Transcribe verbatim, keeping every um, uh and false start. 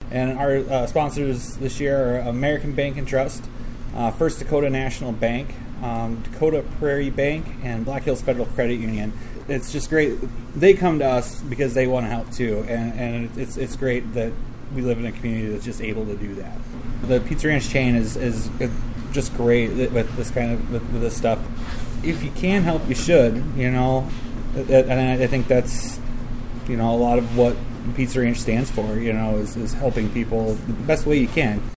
And our uh, sponsors this year are American Bank and Trust, uh, First Dakota National Bank, um, Dakota Prairie Bank, and Black Hills Federal Credit Union. It's just great. They come to us because they want to help too, and, and it's it's great that we live in a community that's just able to do that. The Pizza Ranch chain is, is just great with this kind of with, with this stuff. If you can help, you should. You know, and I think that's you know a lot of what Pizza Ranch stands for. You know, is, is helping people the best way you can.